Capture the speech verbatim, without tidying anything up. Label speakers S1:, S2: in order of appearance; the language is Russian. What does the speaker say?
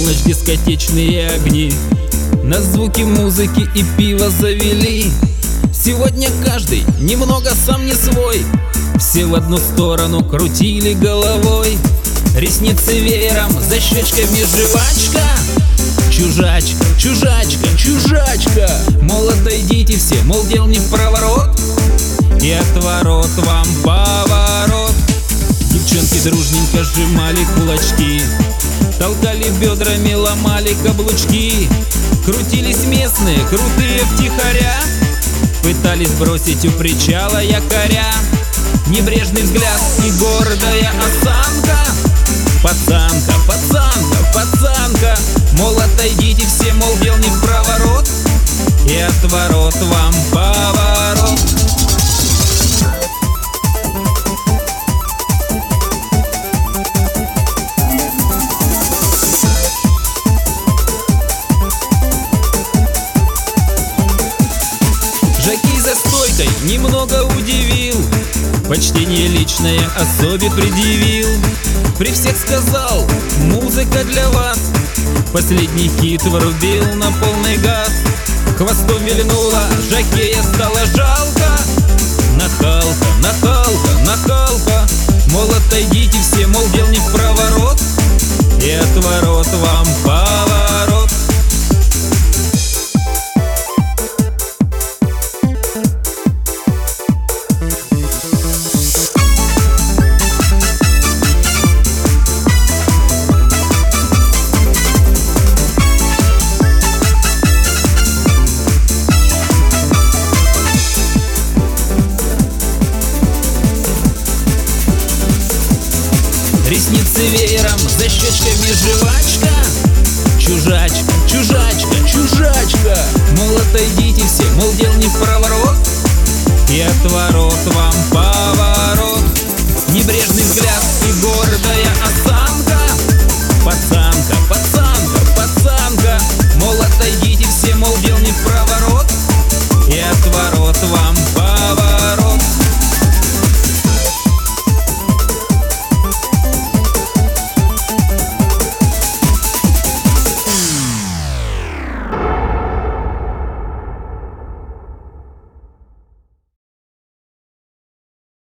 S1: полночь дискотечные огни на звуки музыки и пива завели. Сегодня каждый немного сам не свой, все в одну сторону крутили головой. Ресницы веером, за щечками жвачка. Чужачка, чужачка, чужачка. Мол, отойдите все, мол, дел не в проворот, и отворот вам поворот. Девчонки дружненько сжимали кулачки, толкали бедрами, ломали каблучки. Крутились местные, крутые втихаря, пытались бросить у причала якоря. Небрежный взгляд и гордая осанка. Пацанка, пацанка, пацанка. Мол, отойдите все, мол, дел не в проворот, и отворот вам поворот. Жокей за стойкой немного удивил, почтение личное особе предъявил. При всех сказал: музыка для вас. Последний хит врубил на полный газ. Хвостом вильнула, жокея стало жалко. Нахалка, нахалка, нахалка. Мол, отойдите все, мол, дел не в проворот, и отворот вам поворот. Ресницы веером, за щечками жвачка. Чужачка, чужачка,